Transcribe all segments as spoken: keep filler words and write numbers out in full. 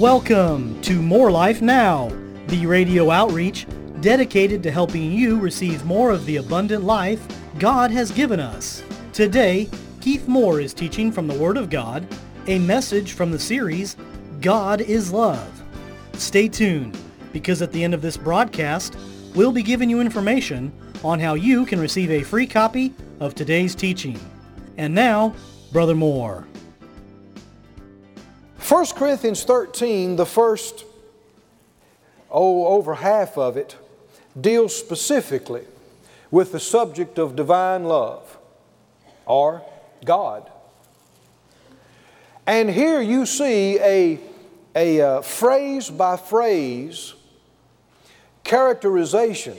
Welcome to More Life Now, the radio outreach dedicated to helping you receive more of the abundant life God has given us. Today, Keith Moore is teaching from the Word of God, a message from the series, God is Love. Stay tuned, because at the end of this broadcast, we'll be giving you information on how you can receive a free copy of today's teaching. And now, Brother Moore. First Corinthians thirteen, the first, oh, over half of it, deals specifically with the subject of divine love, or God. And here you see a, a uh, phrase by phrase characterization.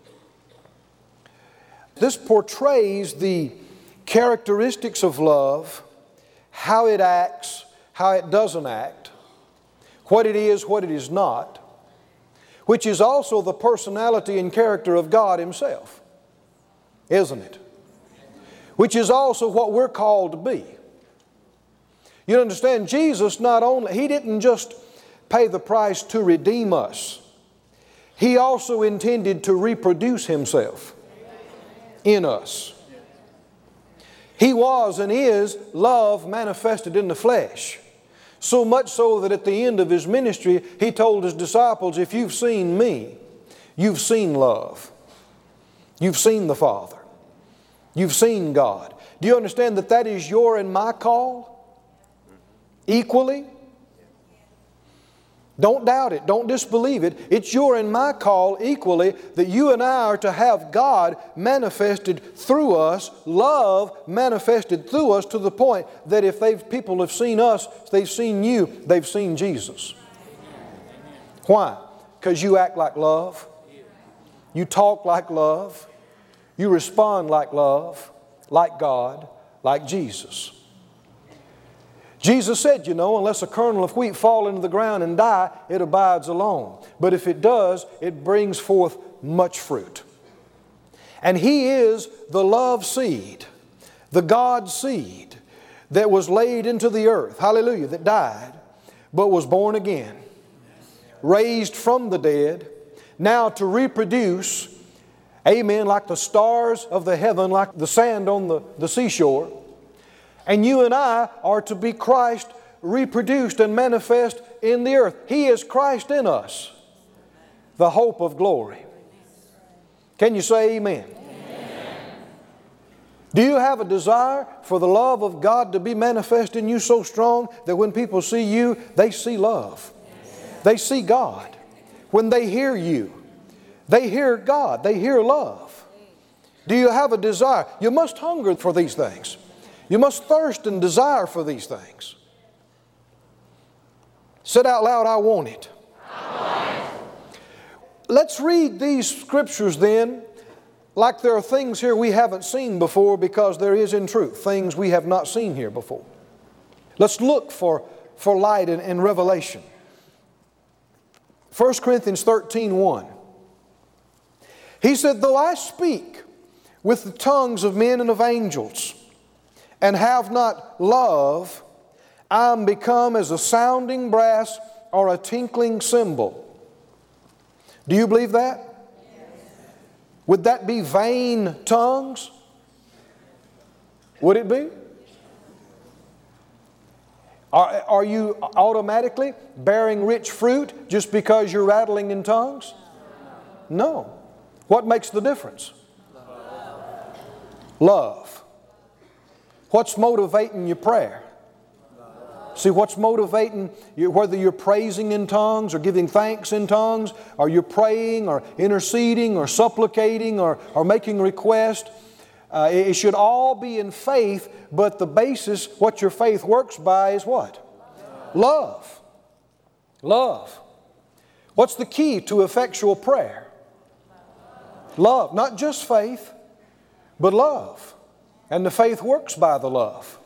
This portrays the characteristics of love, how it acts, how it doesn't act, what it is, what it is not, which is also the personality and character of God Himself, isn't it? Which is also what we're called to be. You understand, Jesus not only, He didn't just pay the price to redeem us, He also intended to reproduce Himself in us. He was and is love manifested in the flesh. So much so that at the end of His ministry, He told His disciples, if you've seen me, you've seen love. You've seen the Father. You've seen God. Do you understand that that is your and my call? Equally? Don't doubt it. Don't disbelieve it. It's your and my call equally that you and I are to have God manifested through us, love manifested through us, to the point that if they've, people have seen us, they've seen you, they've seen Jesus. Why? Because you act like love. You talk like love. You respond like love, like God, like Jesus. Jesus said, you know, unless a kernel of wheat fall into the ground and die, it abides alone. But if it does, it brings forth much fruit. And He is the love seed, the God seed that was laid into the earth, hallelujah, that died, but was born again, raised from the dead, now to reproduce, amen, like the stars of the heaven, like the sand on the, the seashore. And you and I are to be Christ reproduced and manifest in the earth. He is Christ in us, the hope of glory. Can you say amen? Amen. Do you have a desire for the love of God to be manifest in you so strong that when people see you, they see love? Yes. They see God. When they hear you, they hear God. They hear love. Do you have a desire? You must hunger for these things. You must thirst and desire for these things. Said out loud, I want it. I want it. Let's read these scriptures then like there are things here we haven't seen before, because there is in truth things we have not seen here before. Let's look for, for light and, and revelation. First Corinthians thirteen one. He said, though I speak with the tongues of men and of angels, and have not love, I am become as a sounding brass or a tinkling cymbal. Do you believe that? Yes. Would that be vain tongues? Would it be? Are, are you automatically bearing rich fruit just because you're rattling in tongues? No. What makes the difference? Love. Love. What's motivating your prayer? See, what's motivating you, whether you're praising in tongues or giving thanks in tongues, or you're praying or interceding or supplicating or, or making request, uh, it should all be in faith, but the basis, what your faith works by is what? Love. Love. What's the key to effectual prayer? Love. Not just faith, but love. And the faith works by the love.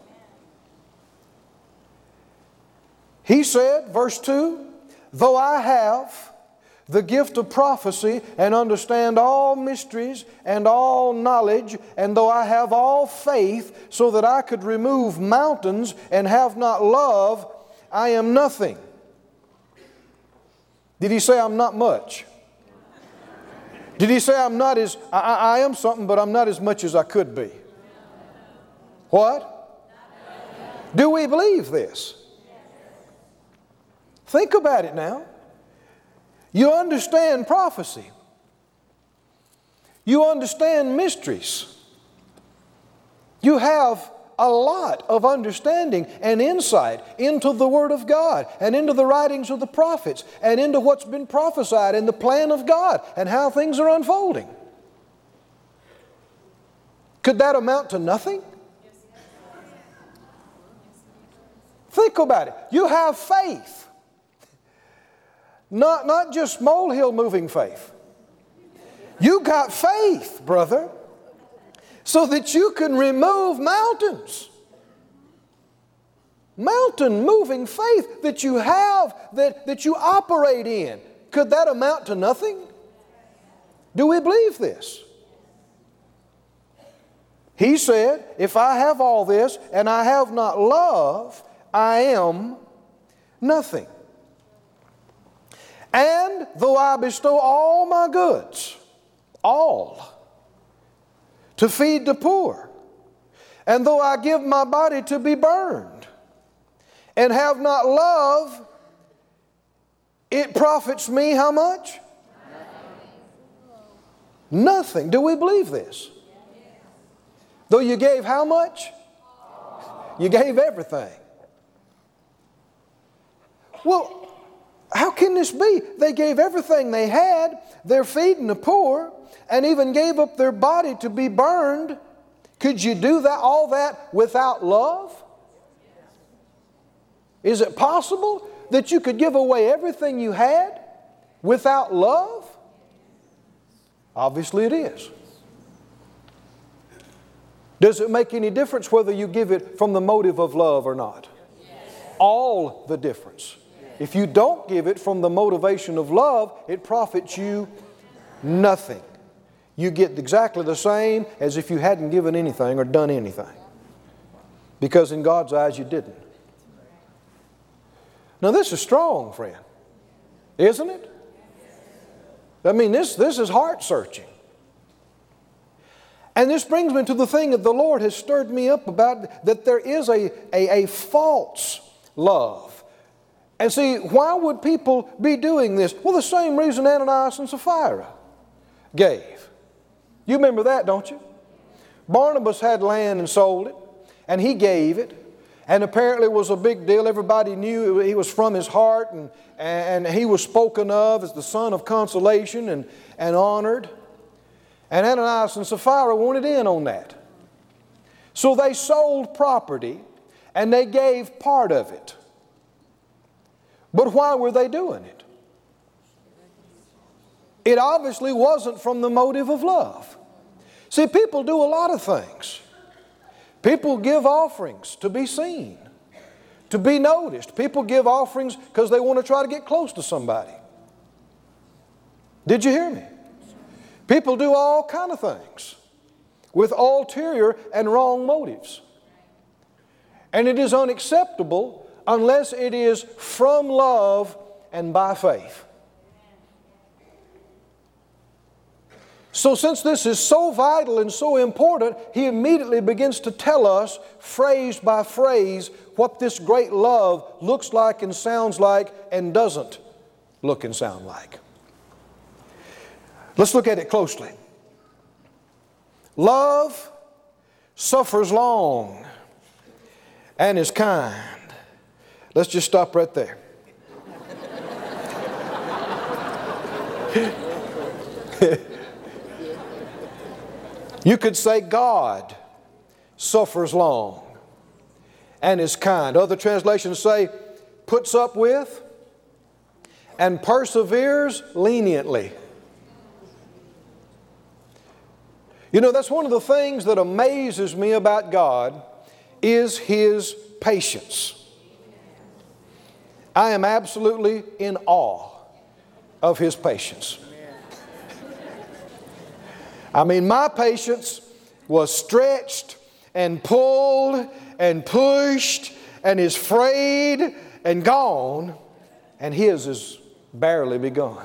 He said, verse two, though I have the gift of prophecy and understand all mysteries and all knowledge, and though I have all faith so that I could remove mountains and have not love, I am nothing. Did he say I'm not much? Did he say I'm not as, I, I am something, but I'm not as much as I could be? What? Do we believe this? Think about it now. You understand prophecy. You understand mysteries. You have a lot of understanding and insight into the Word of God and into the writings of the prophets and into what's been prophesied and the plan of God and how things are unfolding. Could that amount to nothing? Think about it. You have faith. Not, not just molehill moving faith. You got faith, brother, so that you can remove mountains. Mountain moving faith that you have, that, that you operate in. Could that amount to nothing? Do we believe this? He said, if I have all this and I have not love, I am nothing. And though I bestow all my goods, all, to feed the poor, and though I give my body to be burned, and have not love, it profits me how much? Nothing. Nothing. Do we believe this? Though you gave how much? You gave everything. Well, how can this be? They gave everything they had. They're feeding the poor and even gave up their body to be burned. Could you do that, all that without love? Is it possible that you could give away everything you had without love? Obviously it is. Does it make any difference whether you give it from the motive of love or not? Yes. All the difference. If you don't give it from the motivation of love, it profits you nothing. You get exactly the same as if you hadn't given anything or done anything. Because in God's eyes you didn't. Now this is strong, friend. Isn't it? I mean, this, this is heart-searching. And this brings me to the thing that the Lord has stirred me up about, that there is a, a, a false love. And see, why would people be doing this? Well, the same reason Ananias and Sapphira gave. You remember that, don't you? Barnabas had land and sold it, and he gave it. And apparently it was a big deal. Everybody knew he was from his heart, and, and he was spoken of as the son of consolation and, and honored. And Ananias and Sapphira wanted in on that. So they sold property, and they gave part of it. But why were they doing it? It obviously wasn't from the motive of love. See, people do a lot of things. People give offerings to be seen, to be noticed. People give offerings because they want to try to get close to somebody. Did you hear me? People do all kinds of things with ulterior and wrong motives. And it is unacceptable unless it is from love and by faith. So since this is so vital and so important, he immediately begins to tell us, phrase by phrase, what this great love looks like and sounds like and doesn't look and sound like. Let's look at it closely. Love suffers long and is kind. Let's just stop right there. You could say God suffers long and is kind. Other translations say puts up with and perseveres leniently. You know, that's one of the things that amazes me about God is His patience. I am absolutely in awe of His patience. I mean, my patience was stretched and pulled and pushed and is frayed and gone, and His is barely begun.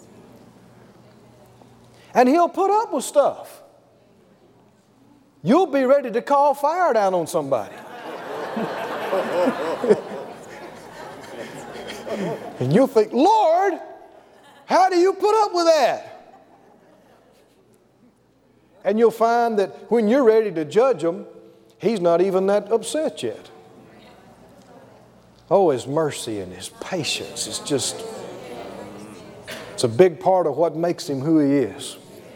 And He'll put up with stuff. You'll be ready to call fire down on somebody. And you'll think, Lord, how do you put up with that? And you'll find that when you're ready to judge them, He's not even that upset yet. Oh, His mercy and His patience is just, it's a big part of what makes Him who He is.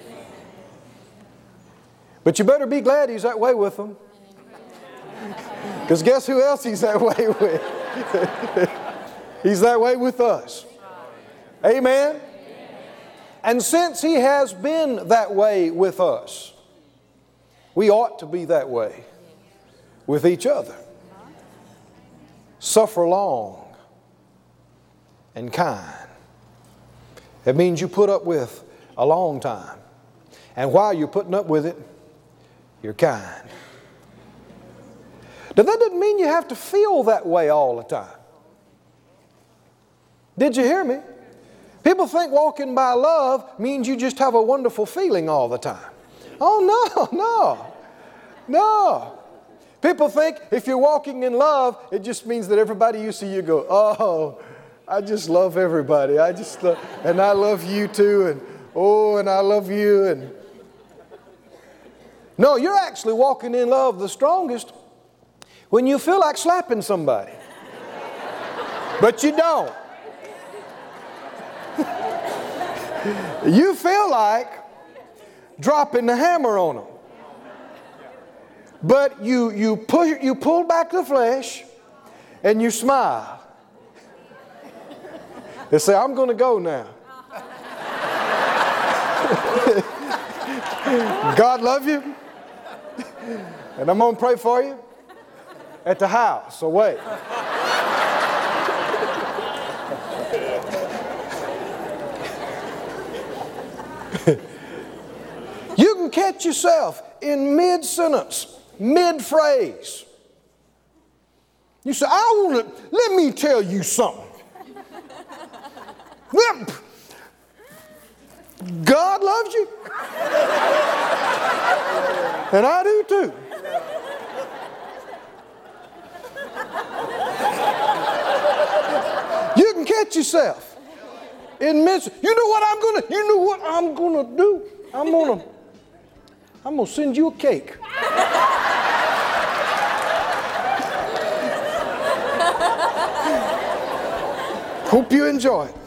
But you better be glad He's that way with them. Because guess who else He's that way with? He's that way with us. Amen? And since He has been that way with us, we ought to be that way with each other. Suffer long and kind. It means you put up with a long time. And while you're putting up with it, you're kind. Now that doesn't mean you have to feel that way all the time. Did you hear me? People think walking by love means you just have a wonderful feeling all the time. Oh, no, no, no. People think if you're walking in love, it just means that everybody you see, you go, oh, I just love everybody. I just love, and I love you too, and oh, and I love you. And no, you're actually walking in love the strongest when you feel like slapping somebody. But you don't. You feel like dropping the hammer on them. But you, you, push, you pull back the flesh and you smile. They say, I'm going to go now. God love you. And I'm going to pray for you at the house. So wait. You can catch yourself in mid-sentence, mid-phrase. You say, I want to, let me tell you something. God loves you. And I do too. You can catch yourself in mid. You know what I'm gonna. You know what I'm gonna do. I'm gonna. I'm gonna send you a cake. Hope you enjoy it.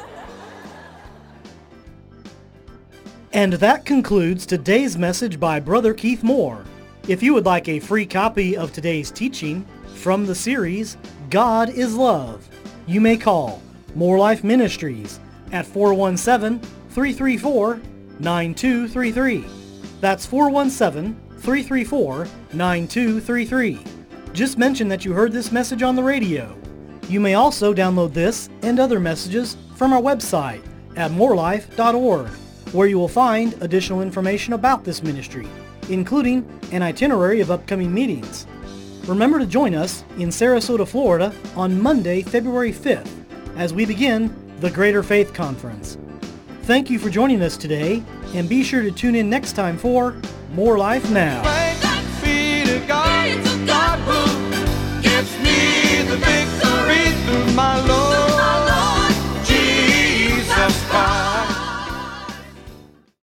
And that concludes today's message by Brother Keith Moore. If you would like a free copy of today's teaching from the series, God is Love, you may call More Life Ministries at four one seven, three three four, nine two three three. That's four one seven, three three four, nine two three three. Just mention that you heard this message on the radio. You may also download this and other messages from our website at more life dot org, where you will find additional information about this ministry, including an itinerary of upcoming meetings. Remember to join us in Sarasota, Florida on Monday, February fifth, as we begin the Greater Faith Conference. Thank you for joining us today, and be sure to tune in next time for More Life Now. Thanks be to God, God who gives me